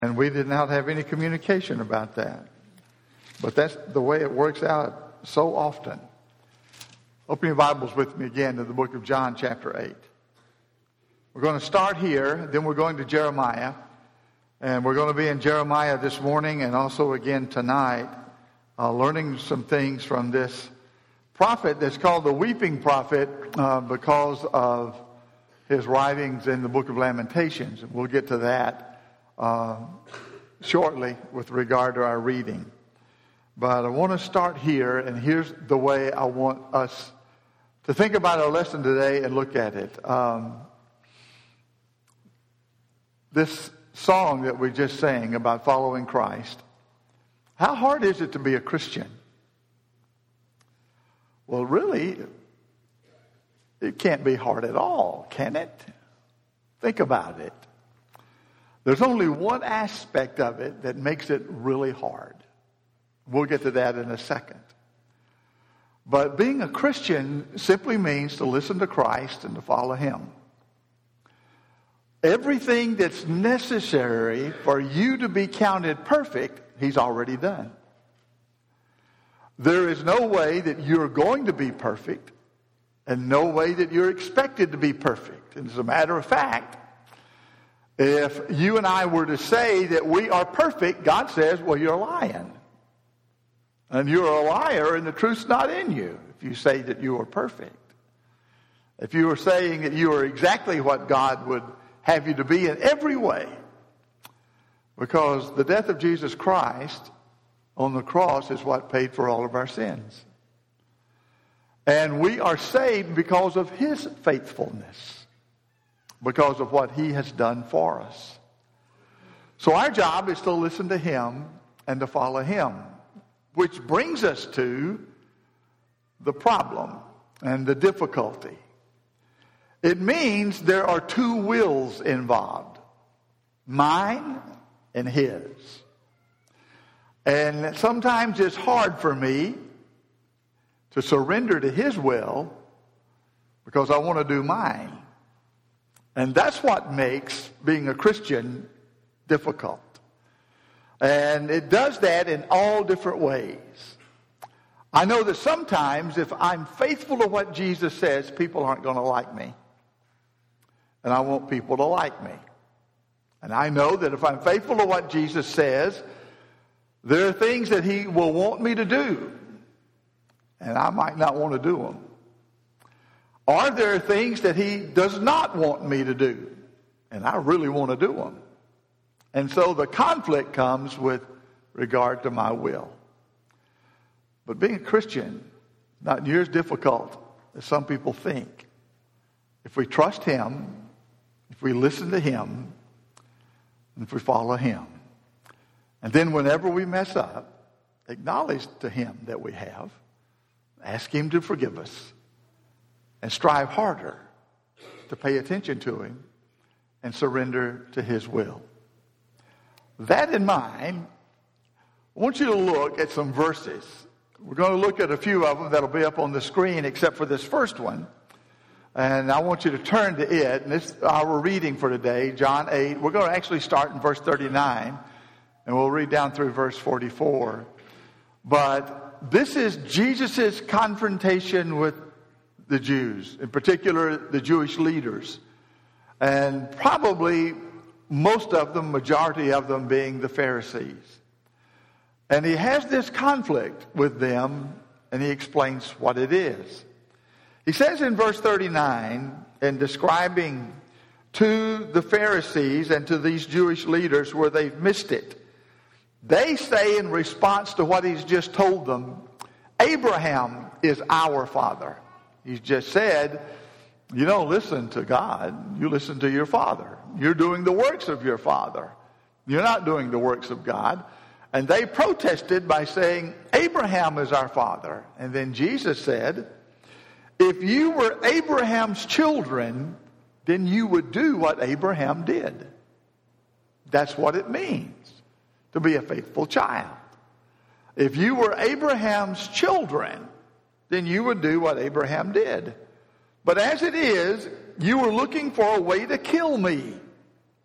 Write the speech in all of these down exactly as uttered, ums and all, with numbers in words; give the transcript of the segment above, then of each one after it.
And we did not have any communication about that. But that's the way it works out so often. Open your Bibles with me again to the book of John, chapter eight. We're going to start here, then we're going to Jeremiah. And we're going to be in Jeremiah this morning and also again tonight, uh, learning some things from this prophet that's called the Weeping Prophet uh, because of his writings in the book of Lamentations. And we'll get to that uh, shortly with regard to our reading. But I want to start here, and here's the way I want us to think about our lesson today and look at it. Um, this song that we just sang about following Christ, how hard is it to be a Christian? Well, really, it can't be hard at all, can it? Think about it. There's only one aspect of it that makes it really hard. We'll get to that in a second. But being a Christian simply means to listen to Christ and to follow Him. Everything that's necessary for you to be counted perfect, He's already done. There is no way that you're going to be perfect, and no way that you're expected to be perfect. And as a matter of fact, if you and I were to say that we are perfect, God says, well, you're lying. And you're a liar, and the truth's not in you if you say that you are perfect. If you are saying that you are exactly what God would have you to be in every way. Because the death of Jesus Christ on the cross is what paid for all of our sins. And we are saved because of His faithfulness. Because of what He has done for us. So our job is to listen to Him and to follow Him. Which brings us to the problem and the difficulty. It means there are two wills involved. Mine and His. And sometimes it's hard for me to surrender to His will because I want to do mine. And that's what makes being a Christian difficult. And it does that in all different ways. I know that sometimes if I'm faithful to what Jesus says, people aren't going to like me. And I want people to like me. And I know that if I'm faithful to what Jesus says, there are things that He will want me to do. And I might not want to do them. Or there are things that He does not want me to do. And I really want to do them. And so the conflict comes with regard to my will. But being a Christian, not near as difficult as some people think. If we trust Him, if we listen to Him, and if we follow Him. And then whenever we mess up, acknowledge to Him that we have. Ask Him to forgive us. And strive harder to pay attention to Him and surrender to His will. That in mind, I want you to look at some verses. We're going to look at a few of them that'll be up on the screen except for this first one. And I want you to turn to it. And this is our reading for today, John eight. We're going to actually start in verse thirty-nine. And we'll read down through verse forty-four. But this is Jesus' confrontation with the Jews, in particular the Jewish leaders. And probably most of them, majority of them being the Pharisees. And He has this conflict with them, and He explains what it is. He says in verse thirty-nine, in describing to the Pharisees and to these Jewish leaders where they've missed it, they say in response to what He's just told them, Abraham is our father. He's just said, you don't listen to God, you listen to your father. You're doing the works of your father. You're not doing the works of God. And they protested by saying, Abraham is our father. And then Jesus said, if you were Abraham's children, then you would do what Abraham did. That's what it means to be a faithful child. If you were Abraham's children, then you would do what Abraham did. But as it is, you were looking for a way to kill me.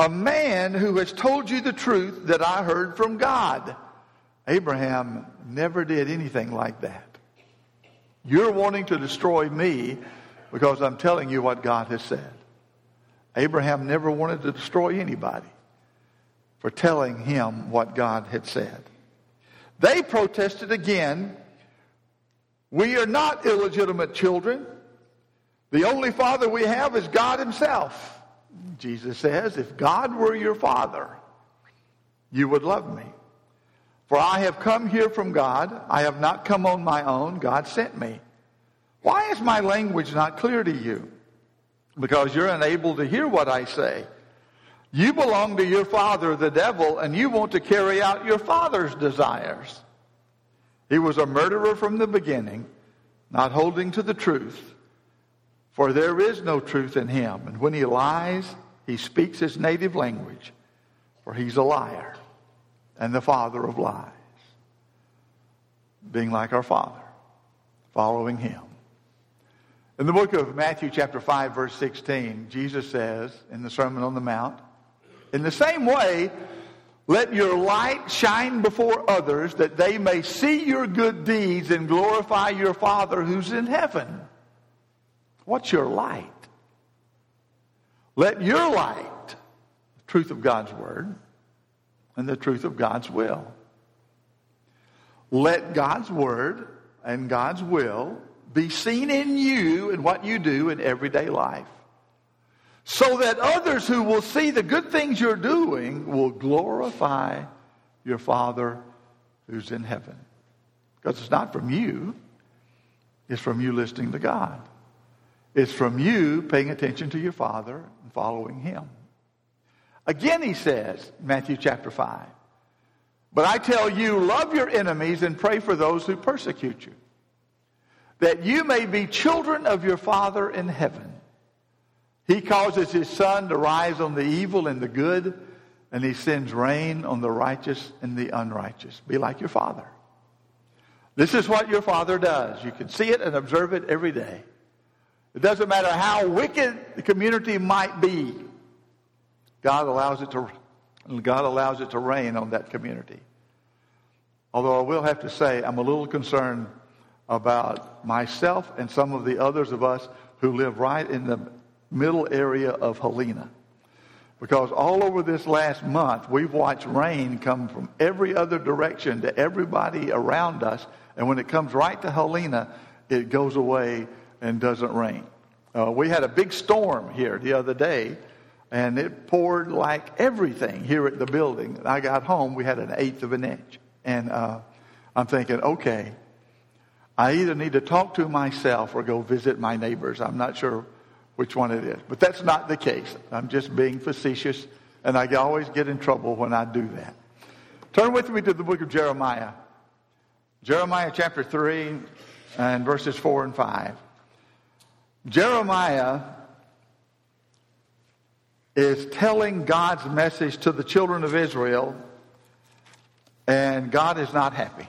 a man who has told you the truth that I heard from God. Abraham never did anything like that. You're wanting to destroy me because I'm telling you what God has said. Abraham never wanted to destroy anybody for telling him what God had said. They protested again. We are not illegitimate children. The only father we have is God himself. Jesus says, if God were your father, you would love me. For I have come here from God. I have not come on my own. God sent me. Why is my language not clear to you? Because you're unable to hear what I say. You belong to your father, the devil, and you want to carry out your father's desires. He was a murderer from the beginning, not holding to the truth. For there is no truth in him. And when he lies, he speaks his native language. For he's a liar and the father of lies. Being like our Father, following him. In the book of Matthew chapter five, verse sixteen, Jesus says in the Sermon on the Mount, in the same way, let your light shine before others that they may see your good deeds and glorify your Father who's in heaven. What's your light? Let your light, the truth of God's word, and the truth of God's will. Let God's word and God's will be seen in you and what you do in everyday life. So that others who will see the good things you're doing will glorify your Father who's in heaven. Because it's not from you. It's from you listening to God. It's from you paying attention to your Father and following him. Again he says, Matthew chapter five, but I tell you, love your enemies and pray for those who persecute you, that you may be children of your Father in heaven. He causes his sun to rise on the evil and the good, and he sends rain on the righteous and the unrighteous. Be like your Father. This is what your Father does. You can see it and observe it every day. It doesn't matter how wicked the community might be. God allows it to God allows it to rain on that community. Although I will have to say I'm a little concerned about myself and some of the others of us who live right in the middle area of Helena. Because all over this last month, we've watched rain come from every other direction to everybody around us. And when it comes right to Helena, it goes away and doesn't rain. Uh, we had a big storm here the other day, and it poured like everything here at the building. I got home, we had an eighth of an inch. And uh, I'm thinking, okay, I either need to talk to myself or go visit my neighbors. I'm not sure which one it is. But that's not the case. I'm just being facetious, and I always get in trouble when I do that. Turn with me to the book of Jeremiah. Jeremiah chapter three and verses four and five. Jeremiah is telling God's message to the children of Israel, and God is not happy.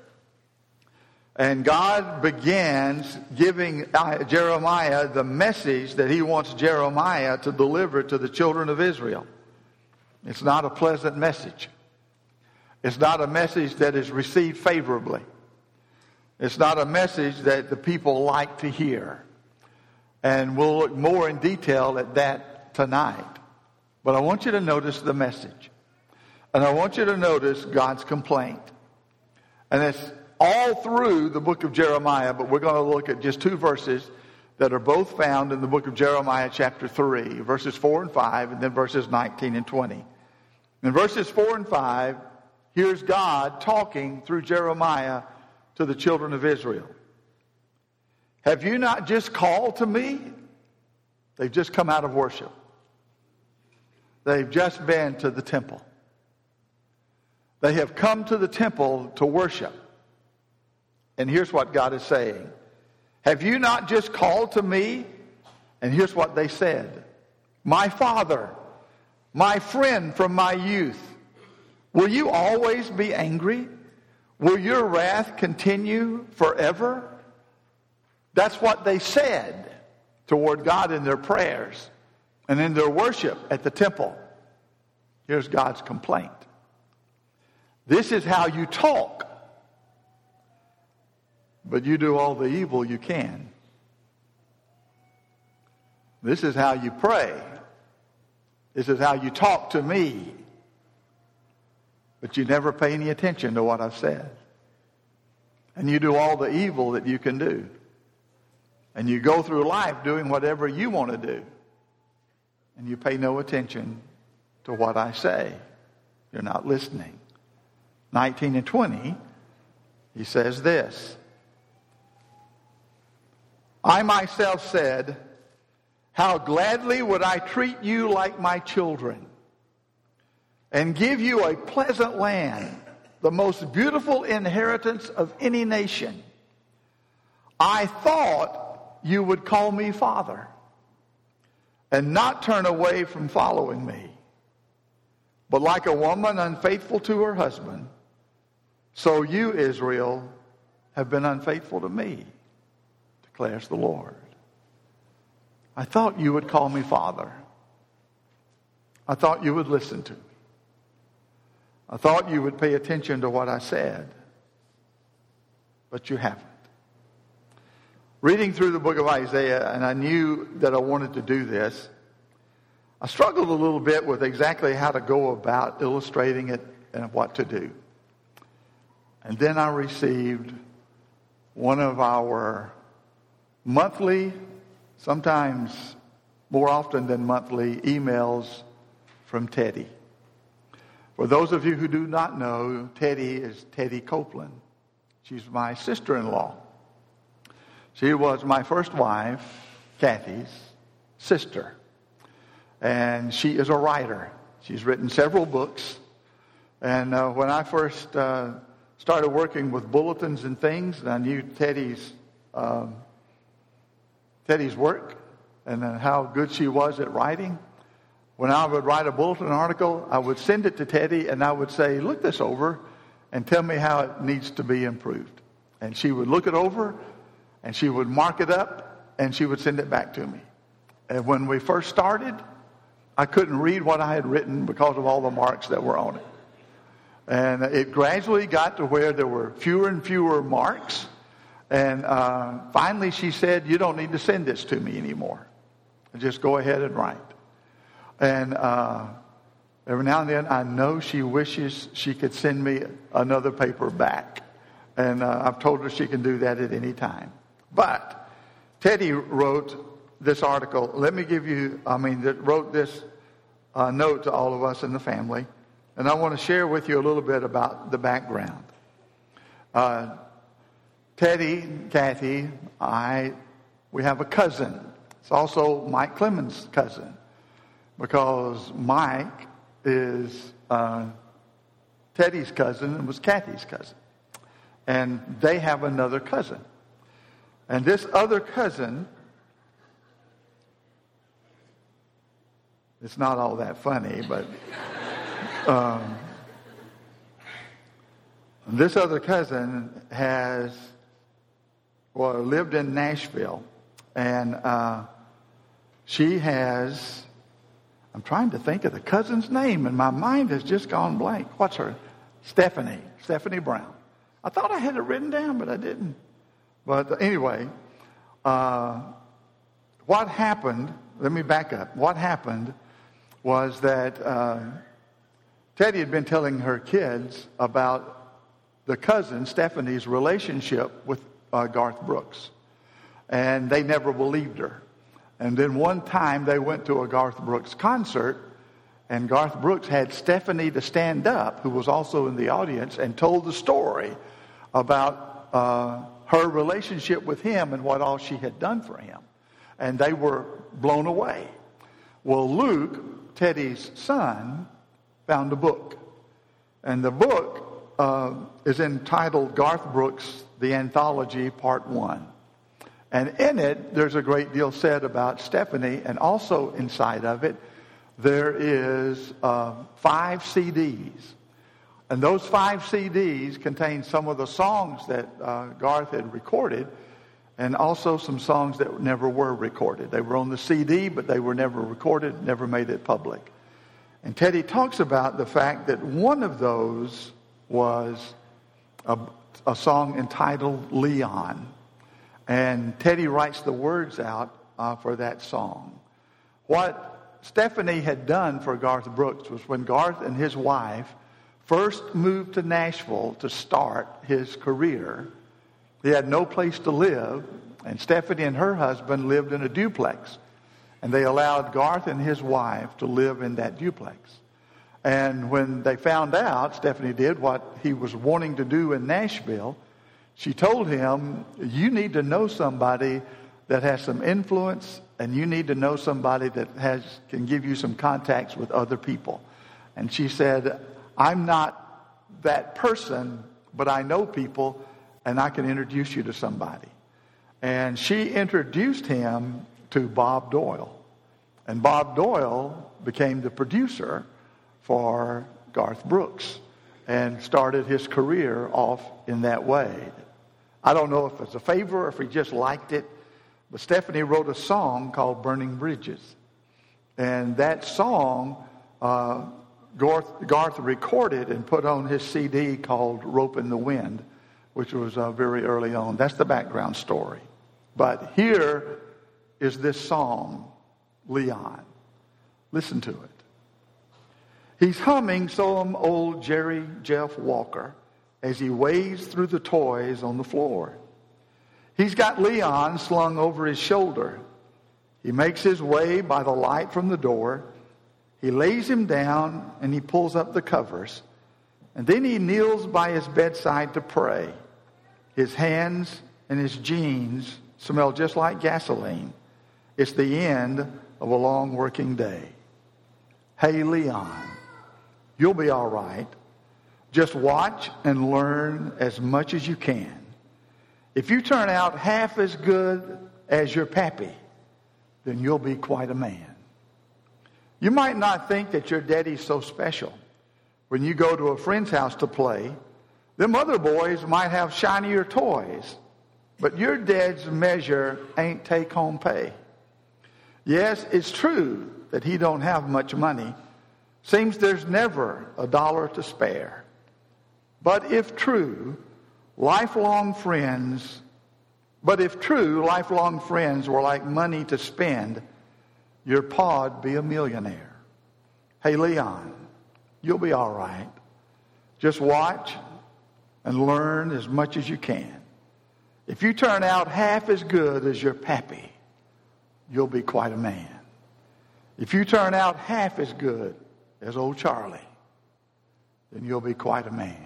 And God begins giving Jeremiah the message that he wants Jeremiah to deliver to the children of Israel. It's not a pleasant message. It's not a message that is received favorably. It's not a message that the people like to hear. And we'll look more in detail at that tonight. But I want you to notice the message. And I want you to notice God's complaint. And it's all through the book of Jeremiah, but we're going to look at just two verses that are both found in the book of Jeremiah chapter three, verses four and five, and then verses nineteen and twenty. In verses four and five, here's God talking through Jeremiah to the children of Israel. Have you not just called to me? They've just come out of worship. They've just been to the temple. They have come to the temple to worship. And here's what God is saying. Have you not just called to me? And here's what they said. My Father, my friend from my youth, will you always be angry? Will your wrath continue forever? That's what they said toward God in their prayers and in their worship at the temple. Here's God's complaint. This is how you talk, but you do all the evil you can. This is how you pray. This is how you talk to me, but you never pay any attention to what I've said. And you do all the evil that you can do. And you go through life doing whatever you want to do. And you pay no attention to what I say. You're not listening. nineteen and twenty, he says this. I myself said, how gladly would I treat you like my children and give you a pleasant land, the most beautiful inheritance of any nation. I thought you would call me Father and not turn away from following me. But like a woman unfaithful to her husband, so you, Israel, have been unfaithful to me, declares the Lord. I thought you would call me Father. I thought you would listen to me. I thought you would pay attention to what I said, but you haven't. Reading through the book of Isaiah, and I knew that I wanted to do this, I struggled a little bit with exactly how to go about illustrating it and what to do. And then I received one of our monthly, sometimes more often than monthly, emails from Teddy. For those of you who do not know, Teddy is Teddy Copeland. She's my sister-in-law. She was my first wife, Kathy's sister. And she is a writer. She's written several books. And uh, when I first uh, started working with bulletins and things, and I knew Teddy's um, Teddy's work and uh, how good she was at writing, when I would write a bulletin article, I would send it to Teddy and I would say, look this over and tell me how it needs to be improved. And she would look it over and she would mark it up and she would send it back to me. And when we first started, I couldn't read what I had written because of all the marks that were on it. And it gradually got to where there were fewer and fewer marks. And uh, finally she said, you don't need to send this to me anymore. Just go ahead and write. And uh, every now and then I know she wishes she could send me another paper back. And uh, I've told her she can do that at any time. But Teddy wrote this article. Let me give you, I mean, that wrote this uh, note to all of us in the family. And I want to share with you a little bit about the background. Uh, Teddy, Kathy, I, we have a cousin. It's also Mike Clemens' cousin. Because Mike is uh, Teddy's cousin and was Kathy's cousin. And they have another cousin. And this other cousin, it's not all that funny, but um, this other cousin has, well, lived in Nashville. And uh, she has... I'm trying to think of the cousin's name, and my mind has just gone blank. What's her? Stephanie. Stephanie Brown. I thought I had it written down, but I didn't. But anyway, uh, what happened, let me back up. What happened was that uh, Teddy had been telling her kids about the cousin, Stephanie's relationship with uh, Garth Brooks. And they never believed her. And then one time they went to a Garth Brooks concert, and Garth Brooks had Stephanie to stand up, who was also in the audience, and told the story about uh, her relationship with him and what all she had done for him. And they were blown away. Well, Luke, Teddy's son, found a book. And the book uh, is entitled Garth Brooks, The Anthology, Part One. And in it, there's a great deal said about Stephanie, and also inside of it, there is uh, five C Ds. And those five C Ds contain some of the songs that uh, Garth had recorded, and also some songs that never were recorded. They were on the C D, but they were never recorded, never made it public. And Teddy talks about the fact that one of those was a, a song entitled Leon. And Teddy writes the words out uh, for that song. What Stephanie had done for Garth Brooks was when Garth and his wife first moved to Nashville to start his career, he had no place to live, and Stephanie and her husband lived in a duplex. And they allowed Garth and his wife to live in that duplex. And when they found out, Stephanie did, what he was wanting to do in Nashville, she told him, you need to know somebody that has some influence, and you need to know somebody that has can give you some contacts with other people. And she said, I'm not that person, but I know people, and I can introduce you to somebody. And she introduced him to Bob Doyle. And Bob Doyle became the producer for Garth Brooks and started his career off in that way. I don't know if it's a favor or if he just liked it, but Stephanie wrote a song called Burning Bridges. And that song, uh, Garth, Garth recorded and put on his C D called Rope in the Wind, which was uh, very early on. That's the background story. But here is this song, Leon. Listen to it. He's humming some old Jerry Jeff Walker as he wades through the toys on the floor. He's got Leon slung over his shoulder. He makes his way by the light from the door. He lays him down and he pulls up the covers. And then he kneels by his bedside to pray. His hands and his jeans smell just like gasoline. It's the end of a long working day. Hey, Leon, you'll be all right. Just watch and learn as much as you can. If you turn out half as good as your pappy, then you'll be quite a man. You might not think that your daddy's so special. When you go to a friend's house to play, them other boys might have shinier toys, but your dad's measure ain't take-home pay. Yes, it's true that he don't have much money. Seems there's never a dollar to spare. But if true, lifelong friends, but if true, lifelong friends were like money to spend, your pa'd be a millionaire. Hey, Leon, you'll be all right. Just watch and learn as much as you can. If you turn out half as good as your pappy, you'll be quite a man. If you turn out half as good as old Charlie, then you'll be quite a man.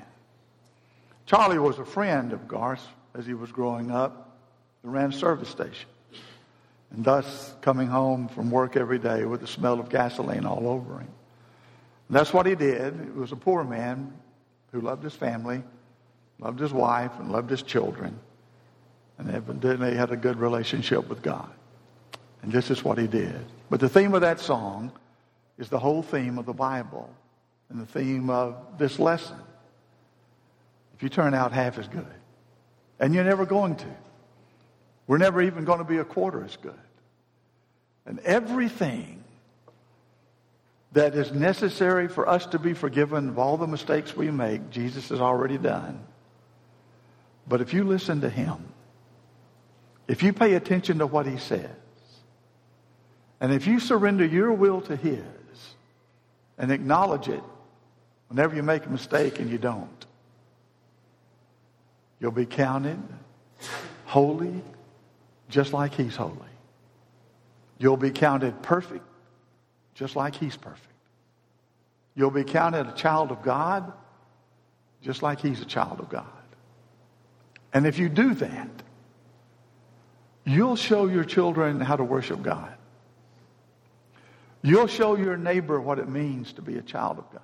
Charlie was a friend of Garth's as he was growing up. He ran a service station. And thus coming home from work every day with the smell of gasoline all over him. And that's what he did. He was a poor man who loved his family, loved his wife, and loved his children. And evidently he had a good relationship with God. And this is what he did. But the theme of that song is the whole theme of the Bible and the theme of this lesson. If you turn out half as good, and you're never going to, we're never even going to be a quarter as good. And everything that is necessary for us to be forgiven of all the mistakes we make, Jesus has already done. But if you listen to him, if you pay attention to what he says, and if you surrender your will to his and acknowledge it whenever you make a mistake and you don't, you'll be counted holy just like he's holy. You'll be counted perfect just like he's perfect. You'll be counted a child of God just like he's a child of God. And if you do that, you'll show your children how to worship God. You'll show your neighbor what it means to be a child of God.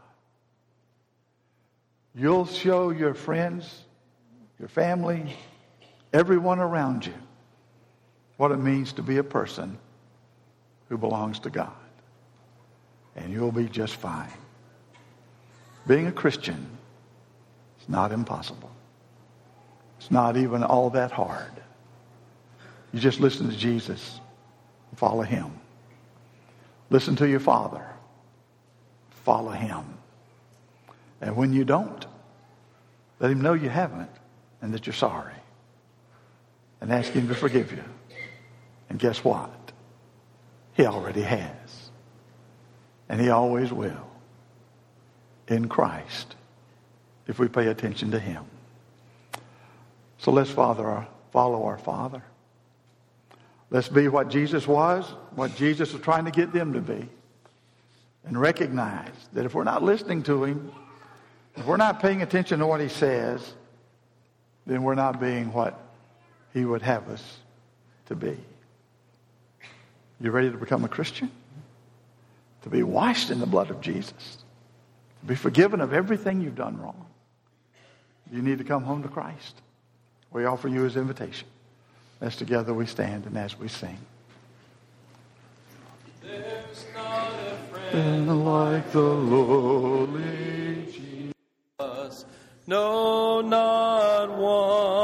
You'll show your friends, your family, everyone around you what it means to be a person who belongs to God. And you'll be just fine. Being a Christian is not impossible. It's not even all that hard. You just listen to Jesus and follow him. Listen to your Father. follow him. And when you don't, let him know you haven't and that you're sorry. And ask him to forgive you. And guess what? He already has. And he always will. In Christ. If we pay attention to him. So let's father our, follow our Father. Let's be what Jesus was, what Jesus was trying to get them to be. And recognize that if we're not listening to him, if we're not paying attention to what he says, then we're not being what he would have us to be. You ready to become a Christian? To be washed in the blood of Jesus. To be forgiven of everything you've done wrong. You need to come home to Christ. We offer you his invitation. As together we stand and as we sing. There's not a friend like the lowly Jesus. No, not one.